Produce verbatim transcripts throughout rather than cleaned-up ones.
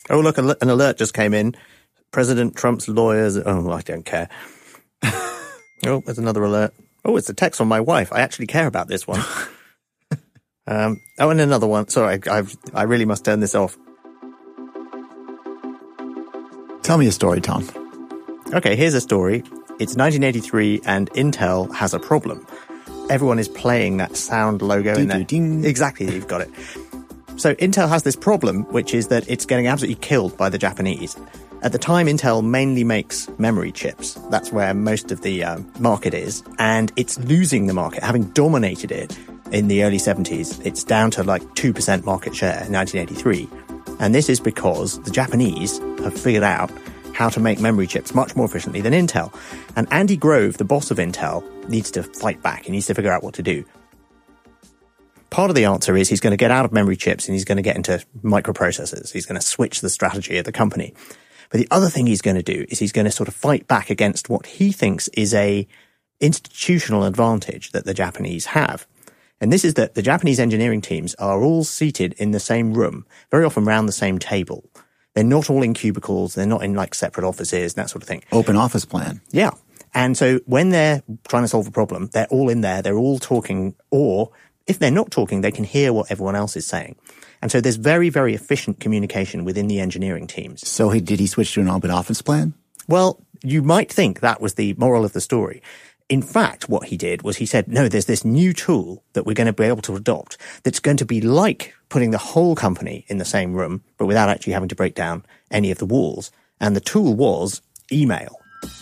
Oh, look, an alert just came in. President Trump's lawyers... Oh, I don't care. Oh, there's another alert. Oh, it's a text from my wife. I actually care about this one. um, oh, and another one. Sorry, I, I've, I really must turn this off. Tell me a story, Tom. Okay, here's a story. It's nineteen eighty-three and Intel has a problem. Everyone is playing that sound logo ding, in there. Ding, ding. Exactly, you've got it. So Intel has this problem, which is that it's getting absolutely killed by the Japanese. At the time, Intel mainly makes memory chips. That's where most of the um, market is. And it's losing the market, having dominated it in the early seventies. It's down to like two percent market share in nineteen eighty-three. And this is because the Japanese have figured out how to make memory chips much more efficiently than Intel. And Andy Grove, the boss of Intel, needs to fight back. He needs to figure out what to do. Part of the answer is he's going to get out of memory chips and he's going to get into microprocessors. He's going to switch the strategy of the company. But the other thing he's going to do is he's going to sort of fight back against what he thinks is a institutional advantage that the Japanese have. And this is that the Japanese engineering teams are all seated in the same room, very often around the same table. They're not all in cubicles. They're not in like separate offices and that sort of thing. Open office plan. Yeah. And so when they're trying to solve a problem, they're all in there. They're all talking, or if they're not talking, they can hear what everyone else is saying. And so there's very, very efficient communication within the engineering teams. So he, did he switch to an open office plan? Well, you might think that was the moral of the story. In fact, what he did was he said, no, there's this new tool that we're going to be able to adopt that's going to be like putting the whole company in the same room, but without actually having to break down any of the walls. And the tool was email.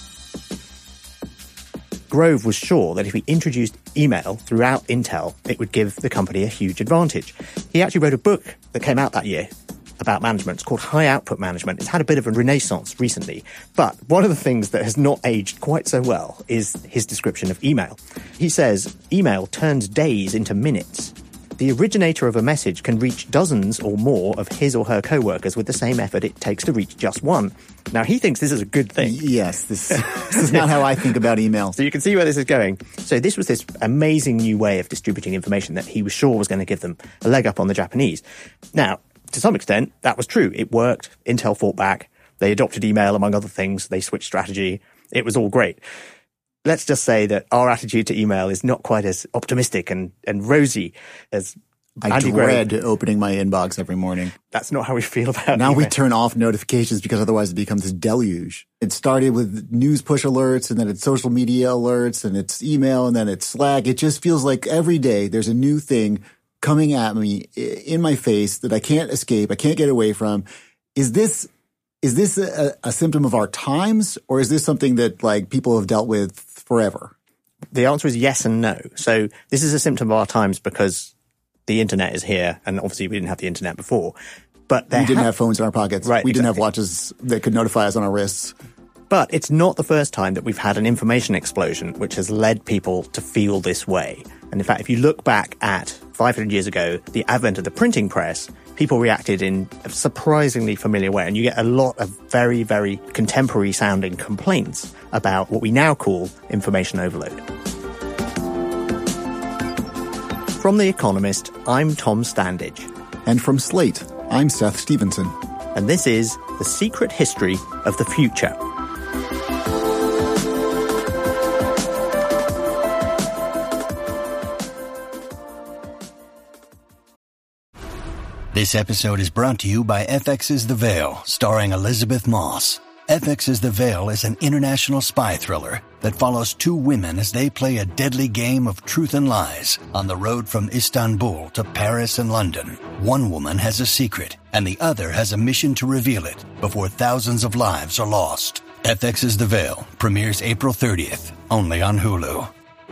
Grove was sure that if he introduced email throughout Intel, it would give the company a huge advantage. He actually wrote a book that came out that year about management. It's called High Output Management. It's had a bit of a renaissance recently. But one of the things that has not aged quite so well is his description of email. He says, email turns days into minutes. The originator of a message can reach dozens or more of his or her co-workers with the same effort it takes to reach just one. Now, he thinks this is a good thing. Yes, this, this is not how I think about email. So you can see where this is going. So this was this amazing new way of distributing information that he was sure was going to give them a leg up on the Japanese. Now, to some extent, that was true. It worked. Intel fought back. They adopted email, among other things. They switched strategy. It was all great. Let's just say that our attitude to email is not quite as optimistic and, and rosy as I Andy dread Grove. opening my inbox every morning. That's not how we feel about Now email. we turn off notifications because otherwise it becomes this deluge. It started with news push alerts, and then it's social media alerts, and it's email, and then it's Slack. It just feels like every day there's a new thing coming at me in my face that I can't escape, I can't get away from. Is this is this a, a symptom of our times, or is this something that like people have dealt with forever? The answer is yes and no. So this is a symptom of our times because the internet is here, and obviously we didn't have the internet before. But we didn't ha- have phones in our pockets. Right, we didn't exactly. have watches that could notify us on our wrists. But it's not the first time that we've had an information explosion which has led people to feel this way. And in fact, if you look back at five hundred years ago, the advent of the printing press, people reacted in a surprisingly familiar way. And you get a lot of very, very contemporary sounding complaints about what we now call information overload. From The Economist, I'm Tom Standage. And from Slate, I'm Seth Stevenson. And this is The Secret History of the Future. This episode is brought to you by F X's The Veil, starring Elizabeth Moss. F X's The Veil is an international spy thriller that follows two women as they play a deadly game of truth and lies on the road from Istanbul to Paris and London. One woman has a secret, and the other has a mission to reveal it before thousands of lives are lost. F X's The Veil premieres April thirtieth, only on Hulu.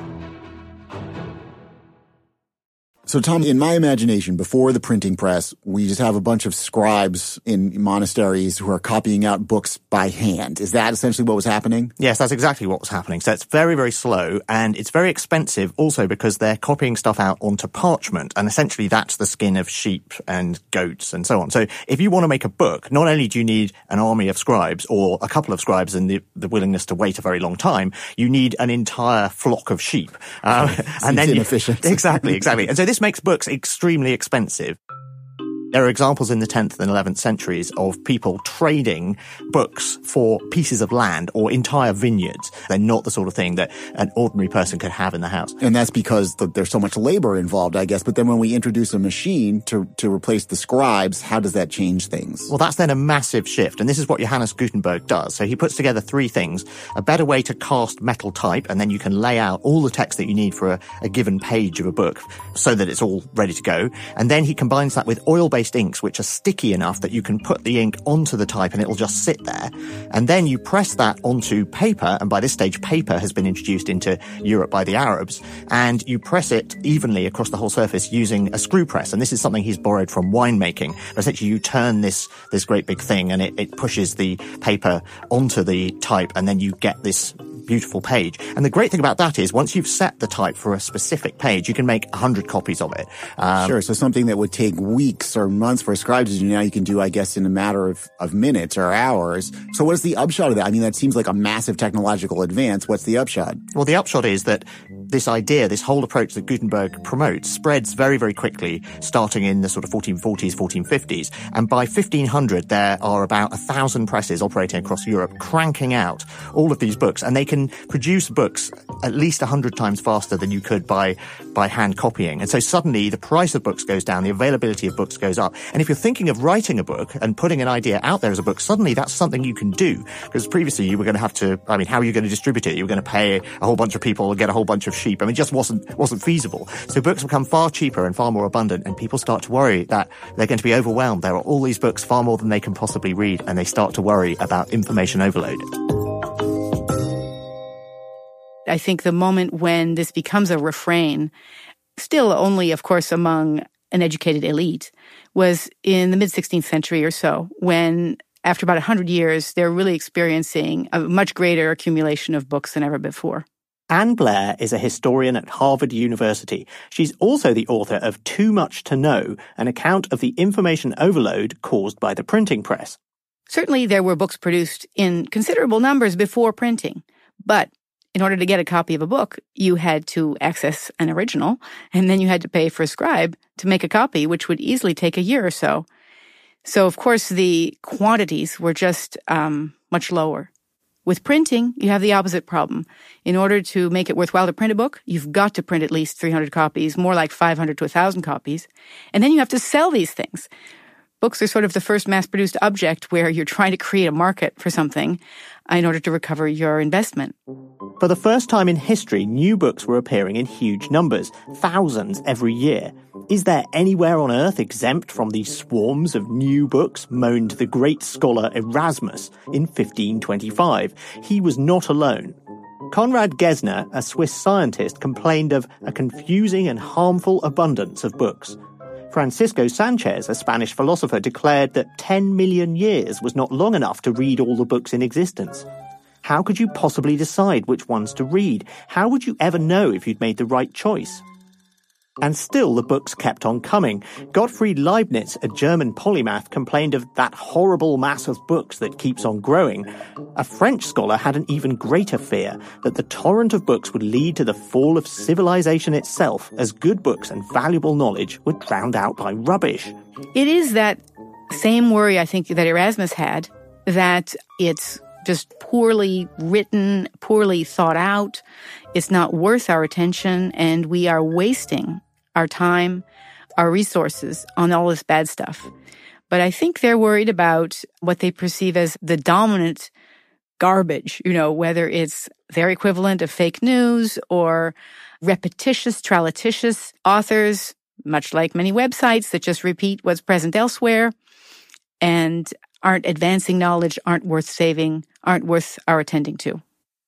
So, Tom, in my imagination, before the printing press, we just have a bunch of scribes in monasteries who are copying out books by hand. Is that essentially what was happening? Yes, that's exactly what was happening. So it's very, very slow, and it's very expensive also because they're copying stuff out onto parchment, and essentially that's the skin of sheep and goats and so on. So if you want to make a book, not only do you need an army of scribes or a couple of scribes and the, the willingness to wait a very long time, you need an entire flock of sheep. Um, and then inefficient. You, exactly, exactly. And so this makes books extremely expensive. There are examples in the tenth and eleventh centuries of people trading books for pieces of land or entire vineyards. They're not the sort of thing that an ordinary person could have in the house. And that's because the, there's so much labor involved, I guess. But then when we introduce a machine to, to replace the scribes, how does that change things? Well, that's then a massive shift. And this is what Johannes Gutenberg does. So he puts together three things: a better way to cast metal type, and then you can lay out all the text that you need for a, a given page of a book so that it's all ready to go. And then he combines that with oil-based inks, which are sticky enough that you can put the ink onto the type and it'll just sit there. And then you press that onto paper, and by this stage, paper has been introduced into Europe by the Arabs, and you press it evenly across the whole surface using a screw press. And this is something he's borrowed from winemaking. Essentially, you turn this this great big thing and it, it pushes the paper onto the type, and then you get this beautiful page. And the great thing about that is once you've set the type for a specific page, you can make a hundred copies of it. Um, sure. So something that would take weeks or months for scribes to do, now you can do, I guess, in a matter of, of minutes or hours. So what is the upshot of that? I mean, that seems like a massive technological advance. What's the upshot? Well, the upshot is that this idea, this whole approach that Gutenberg promotes, spreads very, very quickly, starting in the sort of fourteen forties, fourteen fifties. And by fifteen hundred, there are about a thousand presses operating across Europe, cranking out all of these books. And they can produce books at least a hundred times faster than you could by, by hand copying. And so suddenly the price of books goes down, the availability of books goes up. And if you're thinking of writing a book and putting an idea out there as a book, suddenly that's something you can do. Because previously you were going to have to, I mean, how are you going to distribute it? You were going to pay a whole bunch of people, get a whole bunch of sheep. I mean, it just wasn't, wasn't feasible. So books become far cheaper and far more abundant, and people start to worry that they're going to be overwhelmed. There are all these books, far more than they can possibly read, and they start to worry about information overload. I think the moment when this becomes a refrain, still only, of course, among an educated elite, was in the mid-sixteenth century or so, when after about one hundred years, they're really experiencing a much greater accumulation of books than ever before. Anne Blair is a historian at Harvard University. She's also the author of Too Much to Know, an account of the information overload caused by the printing press. Certainly there were books produced in considerable numbers before printing, but in order to get a copy of a book, you had to access an original, and then you had to pay for a scribe to make a copy, which would easily take a year or so. So, of course, the quantities were just um, much lower. With printing, you have the opposite problem. In order to make it worthwhile to print a book, you've got to print at least three hundred copies, more like five hundred to one thousand copies. And then you have to sell these things. Books are sort of the first mass-produced object where you're trying to create a market for something in order to recover your investment. For the first time in history, new books were appearing in huge numbers, thousands every year. Is there anywhere on earth exempt from these swarms of new books, moaned the great scholar Erasmus in fifteen twenty-five. He was not alone. Konrad Gessner, a Swiss scientist, complained of a confusing and harmful abundance of books. Francisco Sanchez, a Spanish philosopher, declared that ten million years was not long enough to read all the books in existence. How could you possibly decide which ones to read? How would you ever know if you'd made the right choice? And still the books kept on coming. Gottfried Leibniz, a German polymath, complained of that horrible mass of books that keeps on growing. A French scholar had an even greater fear, that the torrent of books would lead to the fall of civilization itself, as good books and valuable knowledge were drowned out by rubbish. It is that same worry, I think, that Erasmus had, that it's just poorly written, poorly thought out. It's not worth our attention, and we are wasting our time, our resources on all this bad stuff. But I think they're worried about what they perceive as the dominant garbage, you know, whether it's their equivalent of fake news or repetitious, tralitious authors, much like many websites that just repeat what's present elsewhere and aren't advancing knowledge, aren't worth saving, aren't worth our attending to.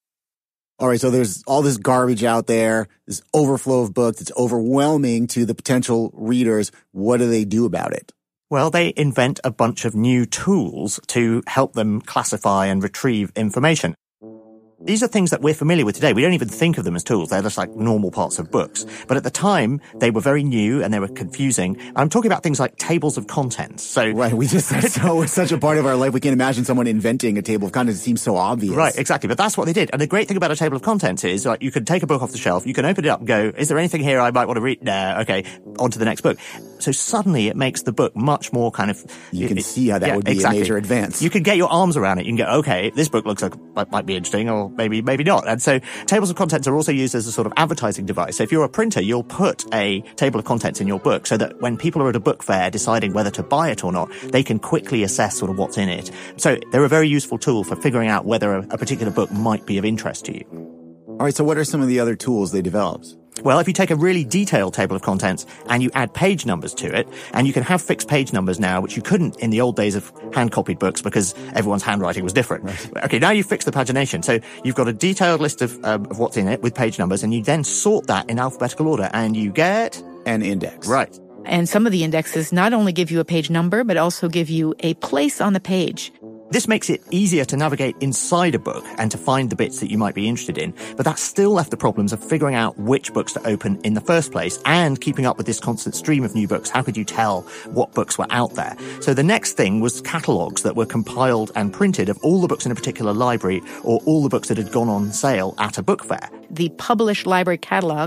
All right, so there's all this garbage out there, this overflow of books. It's overwhelming to the potential readers. What do they do about it? Well, they invent a bunch of new tools to help them classify and retrieve information. These are things that we're familiar with today. We don't even think of them as tools. They're just like normal parts of books. But at the time, they were very new and they were confusing. I'm talking about things like tables of contents. So right, we just that's so such a part of our life. We can't imagine someone inventing a table of contents. It seems so obvious. Right, exactly. But that's what they did. And the great thing about a table of contents is like you can take a book off the shelf, you can open it up and go, is there anything here I might want to read? No, okay, on to the next book. So suddenly it makes the book much more kind of... You can it, see how that yeah, would be exactly. a major advance. You can get your arms around it. You can go, okay, this book looks like it might be interesting, or maybe maybe not. And so tables of contents are also used as a sort of advertising device. So if you're a printer, you'll put a table of contents in your book so that when people are at a book fair deciding whether to buy it or not, they can quickly assess sort of what's in it. So they're a very useful tool for figuring out whether a, a particular book might be of interest to you. All right, so what are some of the other tools they developed? Well, if you take a really detailed table of contents and you add page numbers to it, and you can have fixed page numbers now, which you couldn't in the old days of hand-copied books because everyone's handwriting was different. Right. Okay, now you've fixed the pagination. So you've got a detailed list of, um, of what's in it with page numbers, and you then sort that in alphabetical order, and you get... an index. Right. And some of the indexes not only give you a page number, but also give you a place on the page. This makes it easier to navigate inside a book and to find the bits that you might be interested in, but that still left the problems of figuring out which books to open in the first place and keeping up with this constant stream of new books. How could you tell what books were out there? So the next thing was catalogues that were compiled and printed of all the books in a particular library or all the books that had gone on sale at a book fair. The published library catalog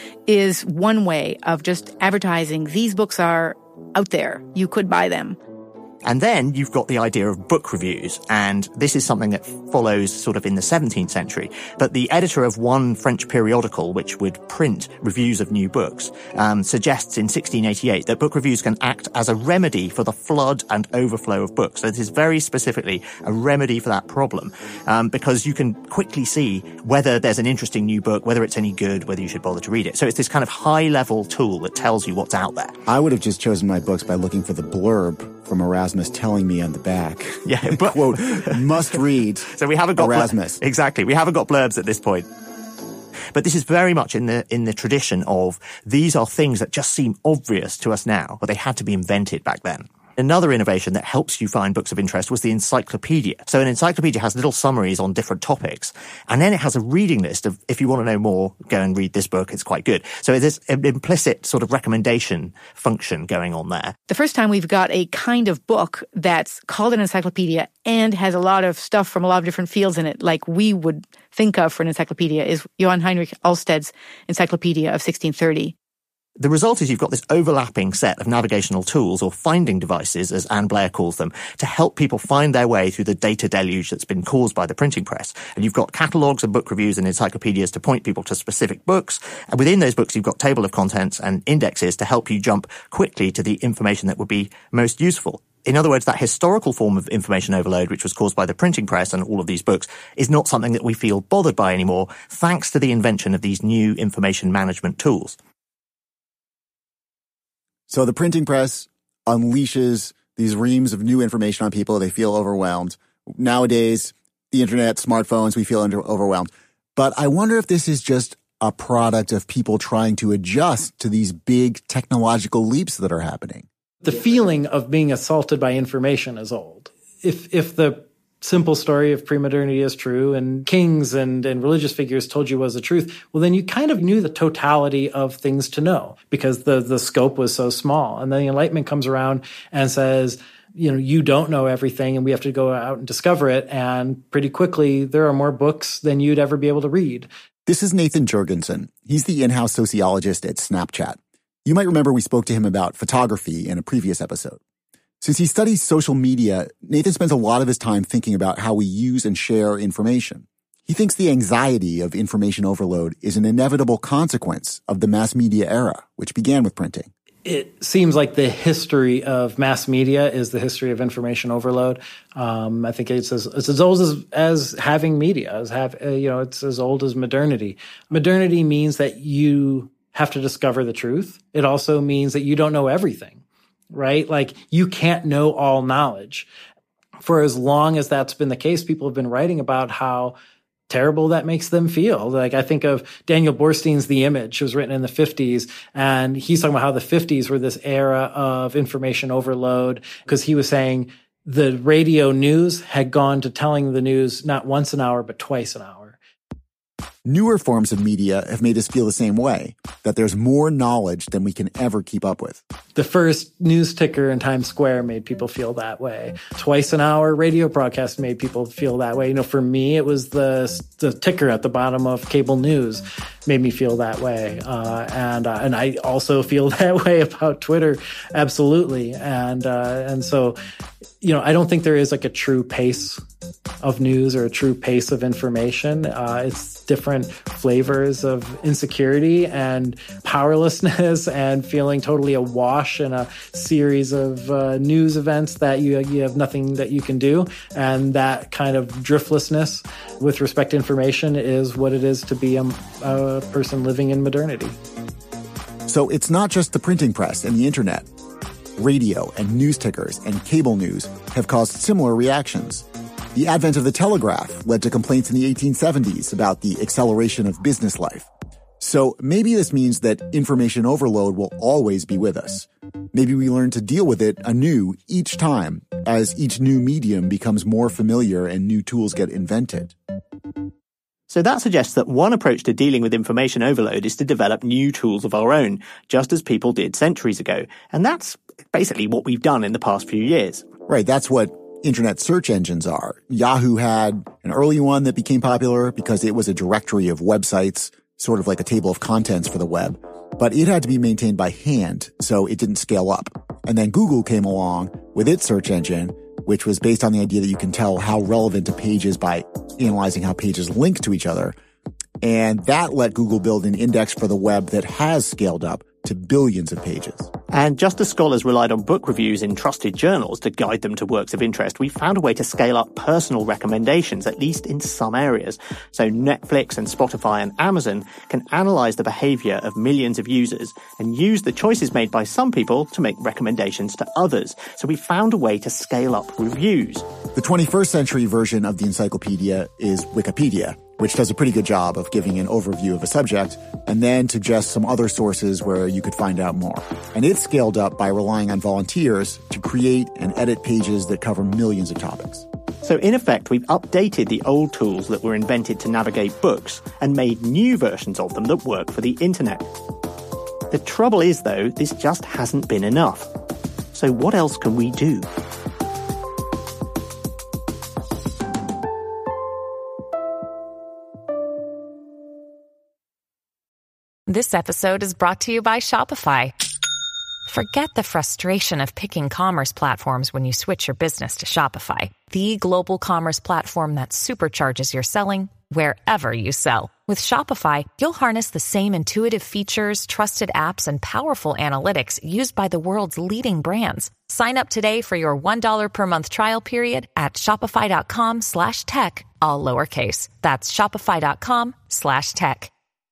is one way of just advertising these books are out there. You could buy them. And then you've got the idea of book reviews, and this is something that follows sort of in the seventeenth century. But the editor of one French periodical, which would print reviews of new books, um, suggests in sixteen eighty-eight that book reviews can act as a remedy for the flood and overflow of books. So this is very specifically a remedy for that problem, um, because you can quickly see whether there's an interesting new book, whether it's any good, whether you should bother to read it. So it's this kind of high-level tool that tells you what's out there. I would have just chosen my books by looking for the blurb from Erasmus telling me on the back. Yeah, but, quote, must read. So we haven't got Erasmus. Bl- exactly. We haven't got blurbs at this point. But this is very much in the in the tradition of these are things that just seem obvious to us now, but they had to be invented back then. Another innovation that helps you find books of interest was the encyclopedia. So an encyclopedia has little summaries on different topics, and then it has a reading list of, if you want to know more, go and read this book, it's quite good. So there's an implicit sort of recommendation function going on there. The first time we've got a kind of book that's called an encyclopedia and has a lot of stuff from a lot of different fields in it, like we would think of for an encyclopedia, is Johann Heinrich Alsted's Encyclopedia of sixteen thirty. The result is you've got this overlapping set of navigational tools, or finding devices, as Anne Blair calls them, to help people find their way through the data deluge that's been caused by the printing press. And you've got catalogues and book reviews and encyclopedias to point people to specific books. And within those books, you've got table of contents and indexes to help you jump quickly to the information that would be most useful. In other words, that historical form of information overload, which was caused by the printing press and all of these books, is not something that we feel bothered by anymore, thanks to the invention of these new information management tools. So the printing press unleashes these reams of new information on people. They feel overwhelmed. Nowadays, the internet, smartphones, we feel under, overwhelmed. But I wonder if this is just a product of people trying to adjust to these big technological leaps that are happening. The feeling of being assaulted by information is old. If if the simple story of pre-modernity is true and kings and, and religious figures told you was the truth, well, then you kind of knew the totality of things to know because the, the scope was so small. And then the Enlightenment comes around and says, you know, you don't know everything and we have to go out and discover it. And pretty quickly, there are more books than you'd ever be able to read. This is Nathan Jurgensen. He's the in-house sociologist at Snapchat. You might remember we spoke to him about photography in a previous episode. Since he studies social media, Nathan spends a lot of his time thinking about how we use and share information. He thinks the anxiety of information overload is an inevitable consequence of the mass media era, which began with printing. It seems like the history of mass media is the history of information overload. Um, I think it's as, it's as old as, as having media, as have, uh, you know, it's as old as modernity. Modernity means that you have to discover the truth. It also means that you don't know everything. Right? Like you can't know all knowledge. For as long as that's been the case, people have been writing about how terrible that makes them feel. Like I think of Daniel Borstein's The Image. It was written in the fifties, and he's talking about how the fifties were this era of information overload because he was saying the radio news had gone to telling the news not once an hour, but twice an hour. Newer forms of media have made us feel the same way, that there's more knowledge than we can ever keep up with. The first news ticker in Times Square made people feel that way. Twice an hour radio broadcast made people feel that way. You know, for me, it was the the ticker at the bottom of cable news made me feel that way. Uh, and uh, and I also feel that way about Twitter, absolutely. And uh, and so, you know, I don't think there is like a true pace of news or a true pace of information. Uh, it's different flavors of insecurity and powerlessness and feeling totally awash in a series of uh, news events that you you have nothing that you can do. And that kind of driftlessness with respect to information is what it is to be a, a person living in modernity. So it's not just the printing press and the internet. Radio and news tickers and cable news have caused similar reactions. The advent of the telegraph led to complaints in the eighteen seventies about the acceleration of business life. So maybe this means that information overload will always be with us. Maybe we learn to deal with it anew each time as each new medium becomes more familiar and new tools get invented. So that suggests that one approach to dealing with information overload is to develop new tools of our own, just as people did centuries ago. And that's basically what we've done in the past few years. Right, that's what internet search engines are. Yahoo had an early one that became popular because it was a directory of websites, sort of like a table of contents for the web. But it had to be maintained by hand, so it didn't scale up. And then Google came along with its search engine, which was based on the idea that you can tell how relevant a page is by analyzing how pages link to each other. And that let Google build an index for the web that has scaled up to billions of pages. And just as scholars relied on book reviews in trusted journals to guide them to works of interest, we found a way to scale up personal recommendations, at least in some areas. So Netflix and Spotify and Amazon can analyze the behavior of millions of users and use the choices made by some people to make recommendations to others. So we found a way to scale up reviews. The twenty-first century version of the encyclopedia is Wikipedia, which does a pretty good job of giving an overview of a subject and then suggests some other sources where you could find out more. And it's scaled up by relying on volunteers to create and edit pages that cover millions of topics. So in effect, we've updated the old tools that were invented to navigate books and made new versions of them that work for the internet. The trouble is, though, this just hasn't been enough. So what else can we do? This episode is brought to you by Shopify. Forget the frustration of picking commerce platforms when you switch your business to Shopify, the global commerce platform that supercharges your selling wherever you sell. With Shopify, you'll harness the same intuitive features, trusted apps, and powerful analytics used by the world's leading brands. Sign up today for your one dollar per month trial period at shopify.com slash tech, all lowercase. That's shopify.com slash tech.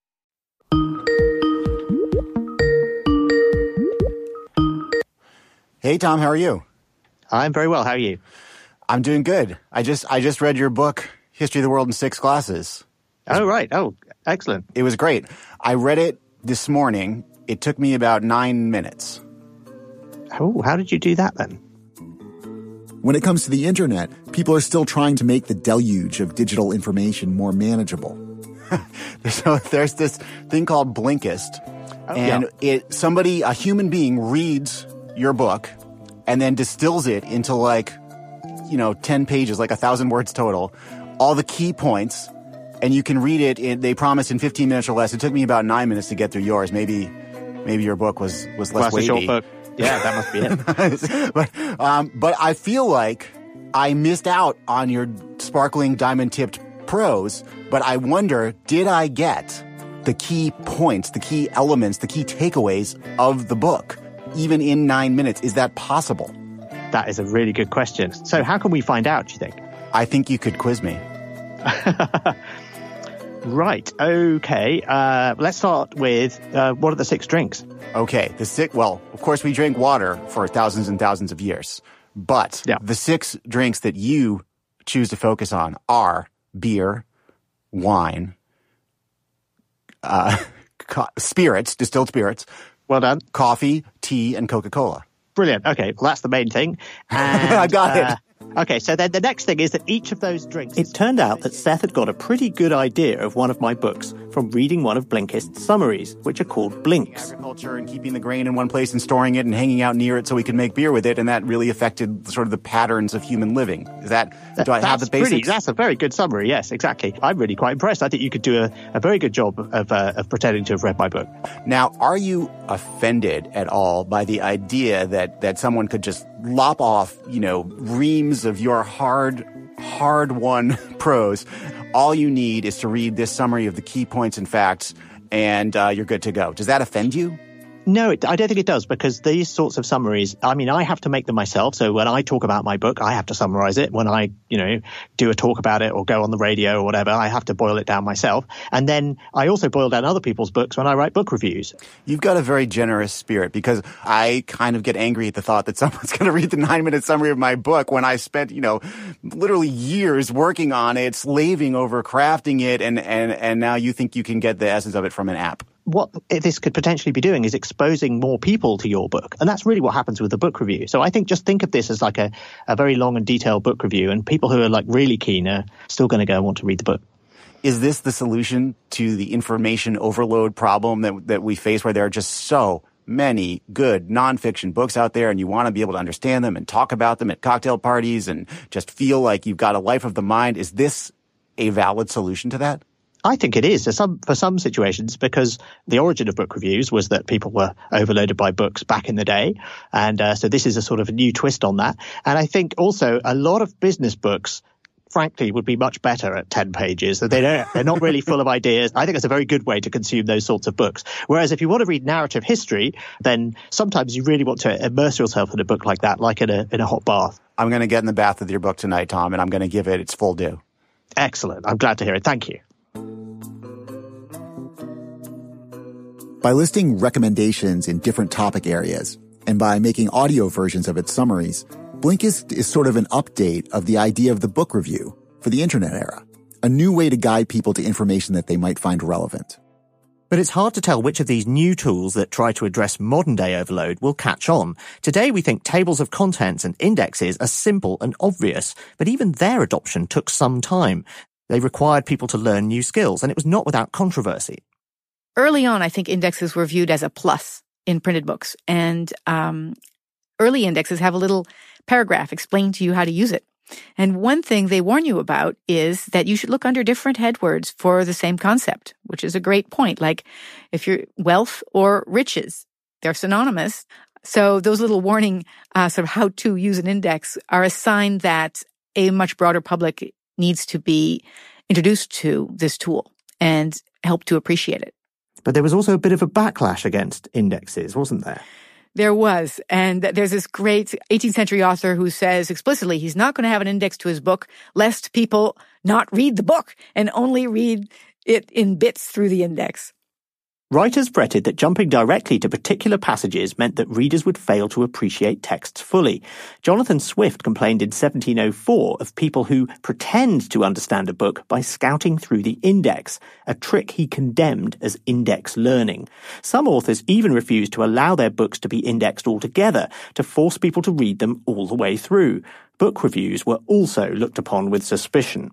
Hey, Tom, how are you? I'm very well. How are you? I'm doing good. I just I just read your book, History of the World in Six Glasses. Oh, right. Oh, excellent. It was great. I read it this morning. It took me about nine minutes. Oh, how did you do that then? When it comes to the internet, people are still trying to make the deluge of digital information more manageable. So there's this thing called Blinkist, oh, and yeah. it somebody, a human being, reads your book and then distills it into like, you know, ten pages, like a thousand words total, all the key points, and you can read it in, they promise, in fifteen minutes or less. It took me about nine minutes to get through yours. Maybe, maybe your book was, was less well, weighty. A short book. Yeah, that must be it. but, um, but I feel like I missed out on your sparkling diamond-tipped prose, but I wonder, did I get the key points, the key elements, the key takeaways of the book, even in nine minutes? Is that possible? That is a really good question. So how can we find out, do you think? I think you could quiz me. Right. Okay. Uh, let's start with, uh, what are the six drinks? Okay. The six, well, of course, we drink water for thousands and thousands of years. But yeah. the six drinks that you choose to focus on are beer, wine, uh, co- spirits, distilled spirits. Well done. Coffee, tea, and Coca-Cola. Brilliant. Okay. Well, that's the main thing. And, I got uh, it. Okay, so then the next thing is that each of those drinks... It turned out that Seth had got a pretty good idea of one of my books from reading one of Blinkist's summaries, which are called Blinks. Agriculture and keeping the grain in one place and storing it and hanging out near it so we could make beer with it, and that really affected sort of the patterns of human living. Is that... that do I have the basics? Pretty, that's a very good summary, yes, exactly. I'm really quite impressed. I think you could do a, a very good job of, uh, of pretending to have read my book. Now, are you offended at all by the idea that, that someone could just lop off, you know, reams of your hard, hard-won prose? All you need is to read this summary of the key points and facts, and uh, you're good to go. Does that offend you? No, it, I don't think it does, because these sorts of summaries, I mean, I have to make them myself. So when I talk about my book, I have to summarize it. When I, you know, do a talk about it or go on the radio or whatever, I have to boil it down myself. And then I also boil down other people's books when I write book reviews. You've got a very generous spirit, because I kind of get angry at the thought that someone's going to read the nine-minute summary of my book when I spent, you know, literally years working on it, slaving over crafting it, and, and, and now you think you can get the essence of it from an app. What this could potentially be doing is exposing more people to your book. And that's really what happens with the book review. So I think just think of this as like a, a very long and detailed book review, and people who are like really keen are still going to go and want to read the book. Is this the solution to the information overload problem that, that we face, where there are just so many good nonfiction books out there and you want to be able to understand them and talk about them at cocktail parties and just feel like you've got a life of the mind? Is this a valid solution to that? I think it is for some, for some situations, because the origin of book reviews was that people were overloaded by books back in the day. And uh, so this is a sort of a new twist on that. And I think also a lot of business books, frankly, would be much better at ten pages. They don't, they're not really full of ideas. I think it's a very good way to consume those sorts of books. Whereas if you want to read narrative history, then sometimes you really want to immerse yourself in a book like that, like in a, in a hot bath. I'm going to get in the bath with your book tonight, Tom, and I'm going to give it its full due. Excellent. I'm glad to hear it. Thank you. By listing recommendations in different topic areas, and by making audio versions of its summaries, Blinkist is sort of an update of the idea of the book review for the internet era, a new way to guide people to information that they might find relevant. But it's hard to tell which of these new tools that try to address modern-day overload will catch on. Today we think tables of contents and indexes are simple and obvious, but even their adoption took some time. They required people to learn new skills, and it was not without controversy. Early on, I think indexes were viewed as a plus in printed books. And um, early indexes have a little paragraph explaining to you how to use it. And one thing they warn you about is that you should look under different headwords for the same concept, which is a great point. Like if you're wealth or riches, they're synonymous. So those little warning uh, sort of how to use an index are a sign that a much broader public needs to be introduced to this tool and help to appreciate it. But there was also a bit of a backlash against indexes, wasn't there? There was. And there's this great eighteenth century author who says explicitly he's not going to have an index to his book lest people not read the book and only read it in bits through the index. Writers fretted that jumping directly to particular passages meant that readers would fail to appreciate texts fully. Jonathan Swift complained in seventeen oh four of people who pretend to understand a book by scouting through the index, a trick he condemned as index learning. Some authors even refused to allow their books to be indexed altogether, to force people to read them all the way through. Book reviews were also looked upon with suspicion.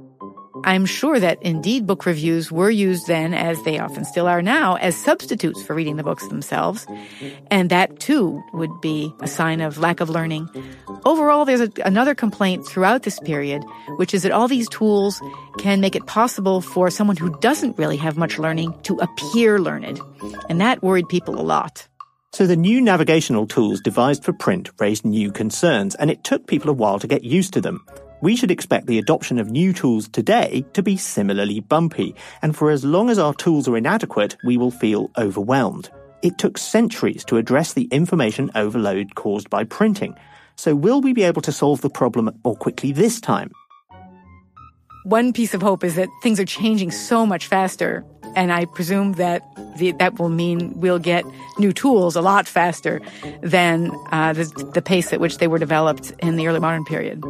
I'm sure that indeed book reviews were used then, as they often still are now, as substitutes for reading the books themselves. And that, too, would be a sign of lack of learning. Overall, there's a, another complaint throughout this period, which is that all these tools can make it possible for someone who doesn't really have much learning to appear learned. And that worried people a lot. So the new navigational tools devised for print raised new concerns, and it took people a while to get used to them. We should expect the adoption of new tools today to be similarly bumpy, and for as long as our tools are inadequate, we will feel overwhelmed. It took centuries to address the information overload caused by printing. So will we be able to solve the problem more quickly this time? One piece of hope is that things are changing so much faster, and I presume that the, that will mean we'll get new tools a lot faster than uh, the, the pace at which they were developed in the early modern period.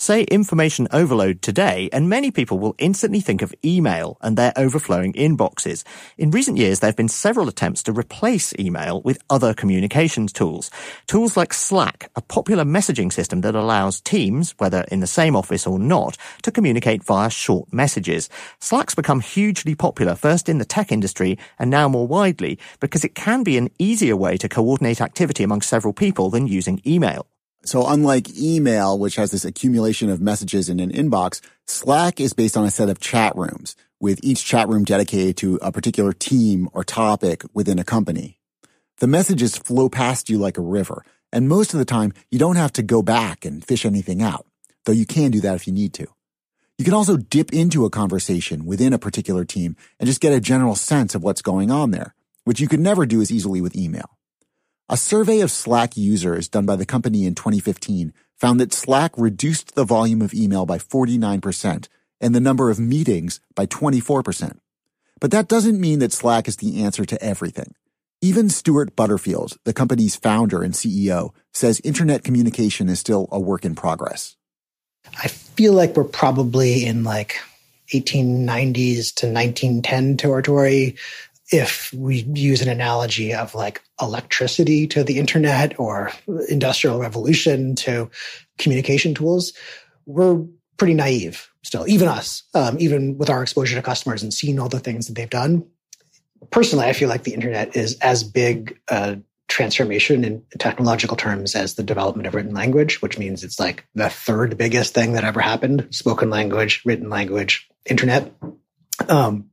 Say information overload today, and many people will instantly think of email and their overflowing inboxes. In recent years, there have been several attempts to replace email with other communications tools. Tools like Slack, a popular messaging system that allows teams, whether in the same office or not, to communicate via short messages. Slack's become hugely popular, first in the tech industry and now more widely, because it can be an easier way to coordinate activity among several people than using email. So unlike email, which has this accumulation of messages in an inbox, Slack is based on a set of chat rooms, with each chat room dedicated to a particular team or topic within a company. The messages flow past you like a river, and most of the time, you don't have to go back and fish anything out, though you can do that if you need to. You can also dip into a conversation within a particular team and just get a general sense of what's going on there, which you could never do as easily with email. A survey of Slack users done by the company in twenty fifteen found that Slack reduced the volume of email by forty-nine percent and the number of meetings by twenty-four percent. But that doesn't mean that Slack is the answer to everything. Even Stuart Butterfield, the company's founder and C E O, says internet communication is still a work in progress. I feel like we're probably in like eighteen nineties to nineteen ten territory. If we use an analogy of like electricity to the internet or industrial revolution to communication tools, we're pretty naive still, even us, um, even with our exposure to customers and seeing all the things that they've done. Personally, I feel like the internet is as big a transformation in technological terms as the development of written language, which means it's like the third biggest thing that ever happened: spoken language, written language, internet. Um,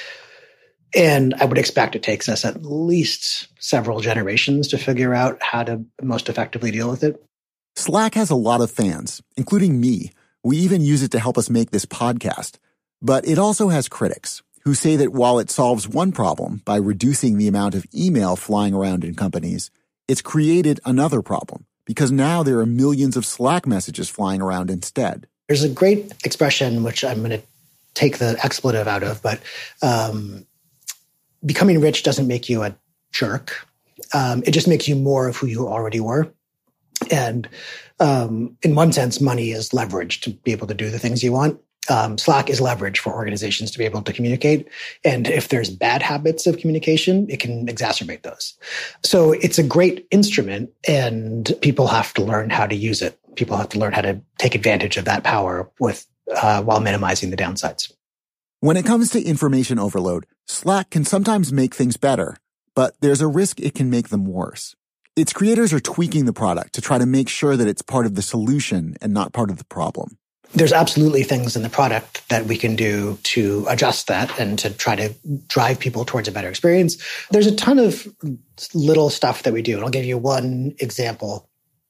And I would expect it takes us at least several generations to figure out how to most effectively deal with it. Slack has a lot of fans, including me. We even use it to help us make this podcast. But it also has critics who say that while it solves one problem by reducing the amount of email flying around in companies, it's created another problem because now there are millions of Slack messages flying around instead. There's a great expression, which I'm going to take the expletive out of, but um, becoming rich doesn't make you a jerk. Um, it just makes you more of who you already were. And um, in one sense, money is leverage to be able to do the things you want. Um, Slack is leverage for organizations to be able to communicate. And if there's bad habits of communication, it can exacerbate those. So it's a great instrument, and people have to learn how to use it. People have to learn how to take advantage of that power with uh, while minimizing the downsides. When it comes to information overload, Slack can sometimes make things better, but there's a risk it can make them worse. Its creators are tweaking the product to try to make sure that it's part of the solution and not part of the problem. There's absolutely things in the product that we can do to adjust that and to try to drive people towards a better experience. There's a ton of little stuff that we do, and I'll give you one example.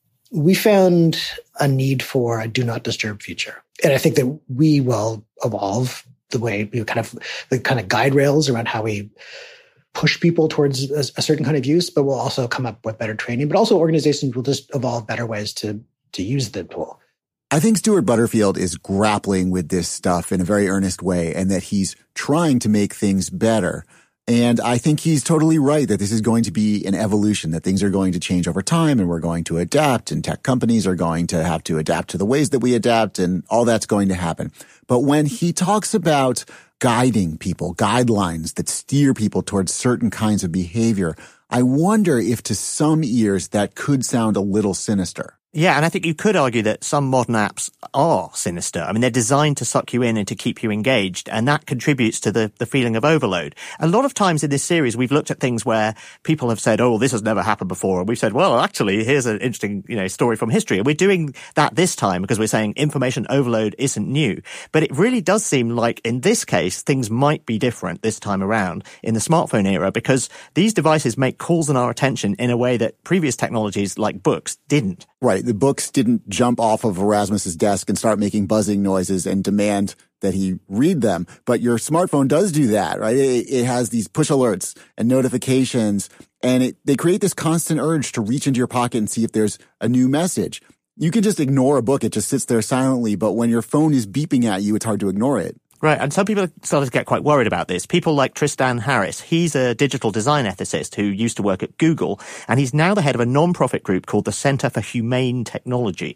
We found a need for a do not disturb feature, and I think that we will evolve the way we kind of the kind of guide rails around how we push people towards a, a certain kind of use, but we'll also come up with better training. But also organizations will just evolve better ways to to use the tool. I think Stuart Butterfield is grappling with this stuff in a very earnest way, and that he's trying to make things better. And I think he's totally right that this is going to be an evolution, that things are going to change over time and we're going to adapt, and tech companies are going to have to adapt to the ways that we adapt, and all that's going to happen. But when he talks about guiding people, guidelines that steer people towards certain kinds of behavior, I wonder if to some ears that could sound a little sinister. Yeah, and I think you could argue that some modern apps are sinister. I mean, they're designed to suck you in and to keep you engaged, and that contributes to the, the feeling of overload. A lot of times in this series, we've looked at things where people have said, oh, this has never happened before. And we've said, well, actually, here's an interesting, you know, story from history. And we're doing that this time because we're saying information overload isn't new. But it really does seem like in this case, things might be different this time around in the smartphone era, because these devices make calls on our attention in a way that previous technologies like books didn't. Right. The books didn't jump off of Erasmus's desk and start making buzzing noises and demand that he read them. But your smartphone does do that, right? It, it has these push alerts and notifications, and it, they create this constant urge to reach into your pocket and see if there's a new message. You can just ignore a book. It just sits there silently. But when your phone is beeping at you, it's hard to ignore it. Right, and some people started to get quite worried about this. People like Tristan Harris, he's a digital design ethicist who used to work at Google, and he's now the head of a non-profit group called the Center for Humane Technology.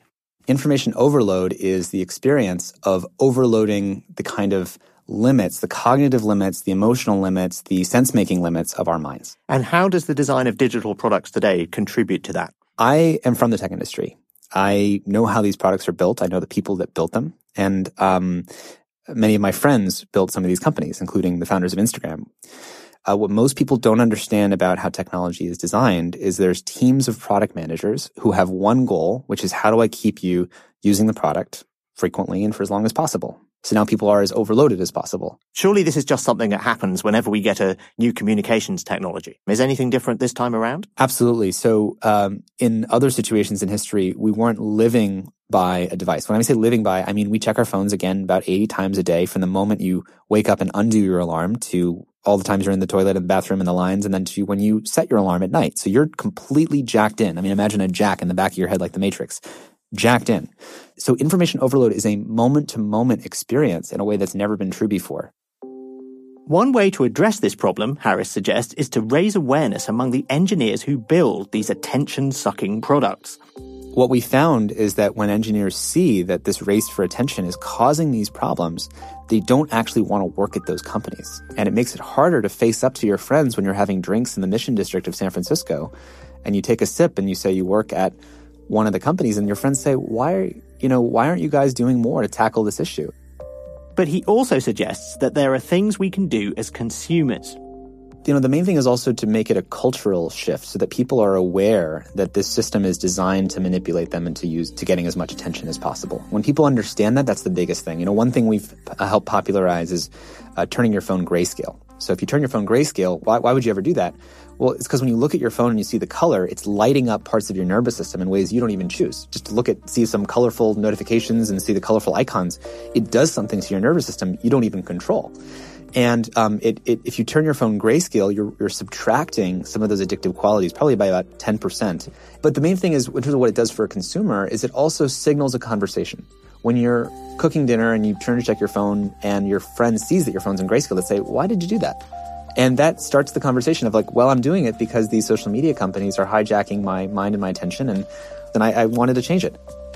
information overload is the experience of overloading the kind of limits, the cognitive limits, the emotional limits, the sense-making limits of our minds. And how does the design of digital products today contribute to that? I am from the tech industry. I know how these products are built. I know the people that built them. And um, many of my friends built some of these companies, including the founders of Instagram. Uh, what most people don't understand about how technology is designed is there's teams of product managers who have one goal, which is how do I keep you using the product frequently and for as long as possible? So now people are as overloaded as possible. Surely this is just something that happens whenever we get a new communications technology. Is anything different this time around? Absolutely. So um, in other situations in history, we weren't living by a device. When I say living by, I mean we check our phones again about eighty times a day from the moment you wake up and undo your alarm to all the times you're in the toilet and the bathroom and the lines, and then to when you set your alarm at night. So you're completely jacked in. I mean, imagine a jack in the back of your head like the Matrix. Jacked in. So information overload is a moment-to-moment experience in a way that's never been true before. One way to address this problem, Harris suggests, is to raise awareness among the engineers who build these attention-sucking products. What we found is that when engineers see that this race for attention is causing these problems, they don't actually want to work at those companies. And it makes it harder to face up to your friends when you're having drinks in the Mission District of San Francisco, and you take a sip and you say you work at one of the companies, and your friends say, why are, you know, why aren't you guys doing more to tackle this issue? But he also suggests that there are things we can do as consumers. You know, the main thing is also to make it a cultural shift so that people are aware that this system is designed to manipulate them and to use to getting as much attention as possible. When people understand that, that's the biggest thing. You know, one thing we've helped popularize is uh, turning your phone grayscale. So if you turn your phone grayscale, why, why would you ever do that? Well, it's because when you look at your phone and you see the color, it's lighting up parts of your nervous system in ways you don't even choose. Just to look at, see some colorful notifications and see the colorful icons, it does something to your nervous system you don't even control. And um, it, it, if you turn your phone grayscale, you're, you're subtracting some of those addictive qualities, probably by about ten percent. But the main thing is, in terms of what it does for a consumer, is it also signals a conversation. When you're cooking dinner and you turn to check your phone and your friend sees that your phone's in grayscale, they say, why did you do that? And that starts the conversation of like, well, I'm doing it because these social media companies are hijacking my mind and my attention, and then I, I wanted to change it.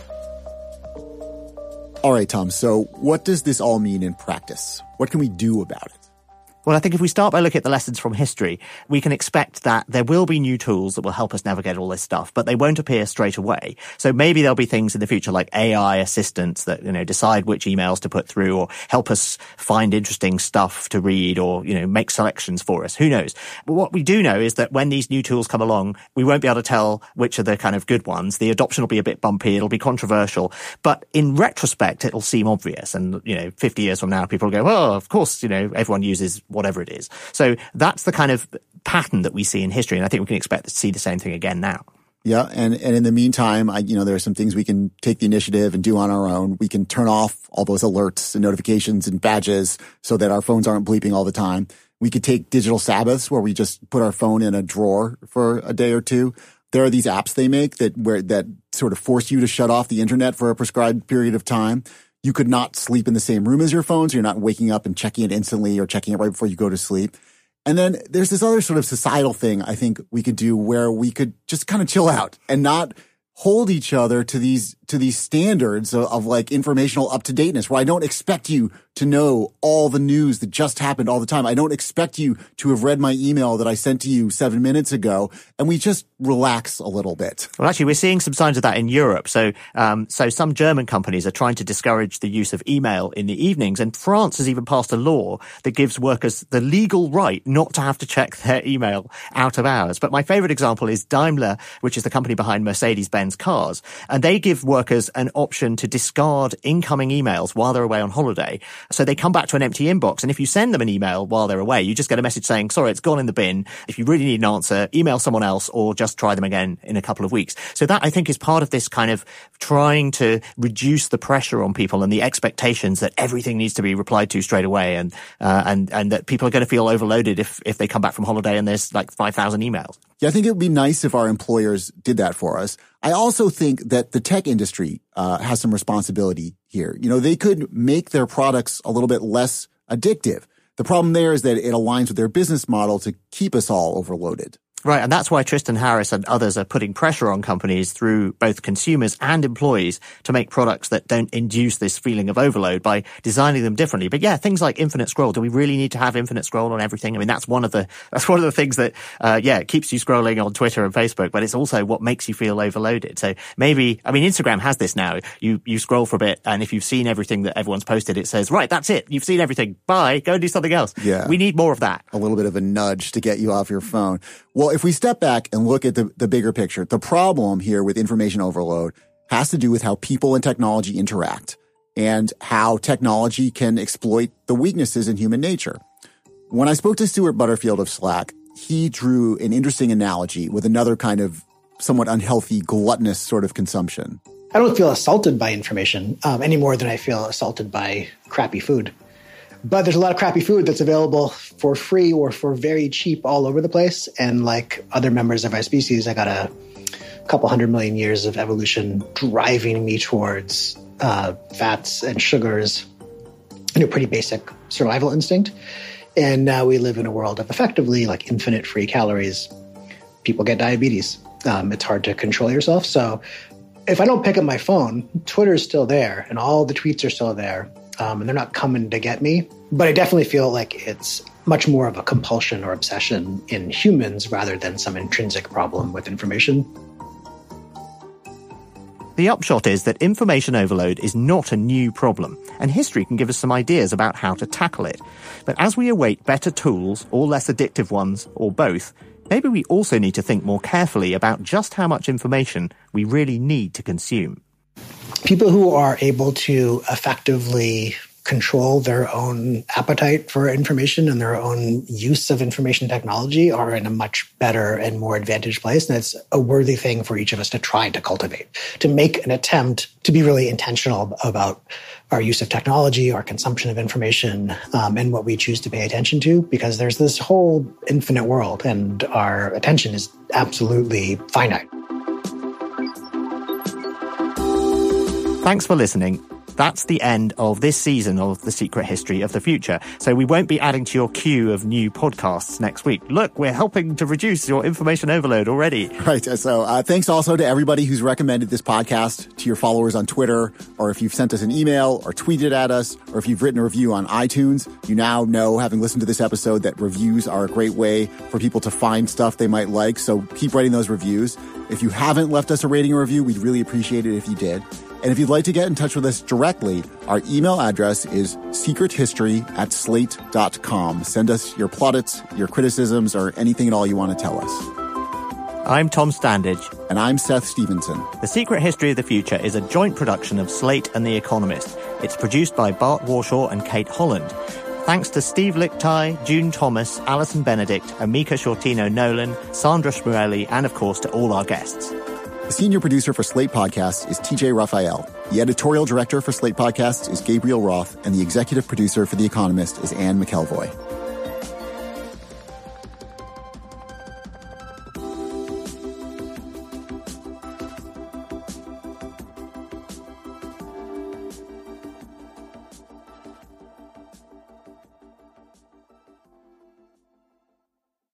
All right, Tom, so what does this all mean in practice? What can we do about it? Well, I think if we start by looking at the lessons from history, we can expect that there will be new tools that will help us navigate all this stuff, but they won't appear straight away. So maybe there'll be things in the future like A I assistants that, you know, decide which emails to put through or help us find interesting stuff to read or, you know, make selections for us. Who knows? But what we do know is that when these new tools come along, we won't be able to tell which are the kind of good ones. The adoption will be a bit bumpy. It'll be controversial. But in retrospect, it'll seem obvious. And, you know, fifty years from now, people will go, well, of course, you know, everyone uses whatever it is. So that's the kind of pattern that we see in history. And I think we can expect to see the same thing again now. Yeah. And, and in the meantime, I, you know, there are some things we can take the initiative and do on our own. We can turn off all those alerts and notifications and badges so that our phones aren't bleeping all the time. We could take digital Sabbaths where we just put our phone in a drawer for a day or two. There are these apps they make that where that sort of force you to shut off the internet for a prescribed period of time. You could not sleep in the same room as your phone, so you're not waking up and checking it instantly or checking it right before you go to sleep. And then there's this other sort of societal thing I think we could do where we could just kind of chill out and not hold each other to these to these standards of, of like informational up-to-dateness, where I don't expect you to know all the news that just happened all the time. I don't expect you to have read my email that I sent to you seven minutes ago, and we just relax a little bit. Well, actually, we're seeing some signs of that in Europe. So, um, so some German companies are trying to discourage the use of email in the evenings, and France has even passed a law that gives workers the legal right not to have to check their email out of hours. But my favorite example is Daimler, which is the company behind Mercedes-Benz cars, and they give workers an option to discard incoming emails while they're away on holiday. So they come back to an empty inbox, and if you send them an email while they're away, you just get a message saying, sorry, it's gone in the bin. If you really need an answer, email someone else or just try them again in a couple of weeks. So that, I think, is part of this kind of trying to reduce the pressure on people and the expectations that everything needs to be replied to straight away, and uh, and and that people are going to feel overloaded if if they come back from holiday and there's like five thousand emails. Yeah, I think it would be nice if our employers did that for us. I also think that the tech industry uh, has some responsibility here. You know, they could make their products a little bit less addictive. The problem there is that it aligns with their business model to keep us all overloaded. Right, and that's why Tristan Harris and others are putting pressure on companies through both consumers and employees to make products that don't induce this feeling of overload by designing them differently. But yeah, things like infinite scroll. Do we really need to have infinite scroll on everything? I mean, that's one of the that's one of the things that uh, yeah, it keeps you scrolling on Twitter and Facebook, but it's also what makes you feel overloaded. So maybe, I mean, Instagram has this now. You you scroll for a bit, and if you've seen everything that everyone's posted, it says, right, that's it. You've seen everything. Bye. Go and do something else. Yeah. We need more of that. A little bit of a nudge to get you off your phone. Well, if we step back and look at the, the bigger picture, the problem here with information overload has to do with how people and technology interact and how technology can exploit the weaknesses in human nature. When I spoke to Stuart Butterfield of Slack, he drew an interesting analogy with another kind of somewhat unhealthy, gluttonous sort of consumption. I don't feel assaulted by information um, any more than I feel assaulted by crappy food. But there's a lot of crappy food that's available for free or for very cheap all over the place. And like other members of our species, I got a couple hundred million years of evolution driving me towards uh, fats and sugars and a pretty basic survival instinct. And now we live in a world of effectively like infinite free calories. People get diabetes. Um, it's hard to control yourself. So if I don't pick up my phone, Twitter's still there and all the tweets are still there. Um, and they're not coming to get me. But I definitely feel like it's much more of a compulsion or obsession in humans rather than some intrinsic problem with information. The upshot is that information overload is not a new problem, and history can give us some ideas about how to tackle it. But as we await better tools, or less addictive ones, or both, maybe we also need to think more carefully about just how much information we really need to consume. People who are able to effectively control their own appetite for information and their own use of information technology are in a much better and more advantaged place. And it's a worthy thing for each of us to try to cultivate, to make an attempt to be really intentional about our use of technology, our consumption of information, um, and what we choose to pay attention to, because there's this whole infinite world and our attention is absolutely finite. Thanks for listening. That's the end of this season of The Secret History of the Future. So we won't be adding to your queue of new podcasts next week. Look, we're helping to reduce your information overload already. Right. So uh, thanks also to everybody who's recommended this podcast, to your followers on Twitter, or if you've sent us an email or tweeted at us, or if you've written a review on iTunes. You now know, having listened to this episode, that reviews are a great way for people to find stuff they might like. So keep writing those reviews. If you haven't left us a rating or review, we'd really appreciate it if you did. And if you'd like to get in touch with us directly, our email address is secrethistory at slate dot com. Send us your plaudits, your criticisms, or anything at all you want to tell us. I'm Tom Standage. And I'm Seth Stevenson. The Secret History of the Future is a joint production of Slate and The Economist. It's produced by Bart Warshaw and Kate Holland. Thanks to Steve Lickteig, June Thomas, Alison Benedict, Amika Shortino-Nolan, Sandra Shmureli, and of course to all our guests. The senior producer for Slate Podcasts is T J Raphael. The editorial director for Slate Podcasts is Gabriel Roth, and the executive producer for The Economist is Anne McElvoy.